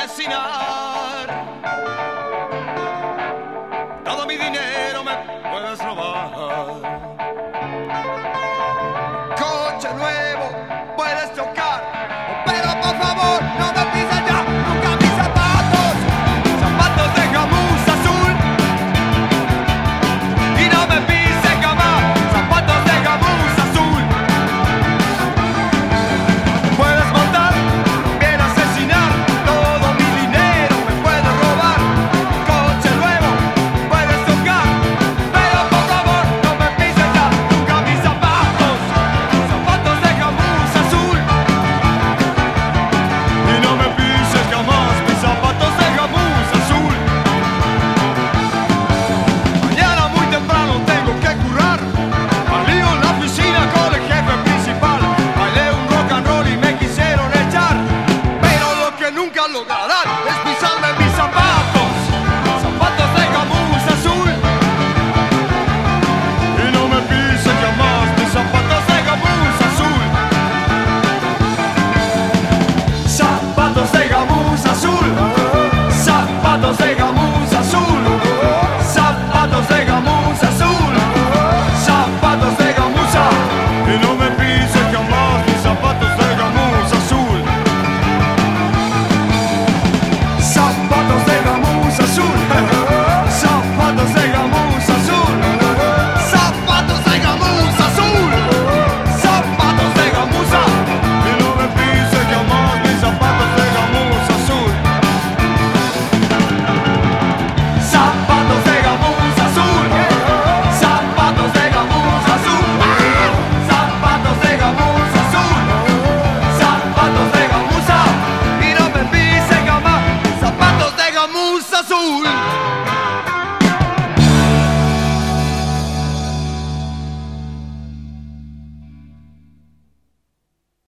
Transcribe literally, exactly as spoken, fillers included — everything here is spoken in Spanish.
asesinar. Todo mi dinero me puedes robar. Coche nuevo puedes chocar, pero por favor no me pises ya nunca mis zapatos, zapatos de gamuza azul. Y no me pises jamás, zapatos de gamuza azul. Puedes matar, bien asesinar, todo mi dinero me puedes robar. Coche nuevo puedes tocar, pero por favor no me pises ya nunca mis zapatos, zapatos de gamuza azul. Y no me pises jamás mis zapatos de gamuza azul. Mañana muy temprano tengo que currar, al lío en la oficina con el jefe principal. Bailé un rock and roll y me quisieron echar, pero lo que nunca lograrán es pisarme mis zapatos.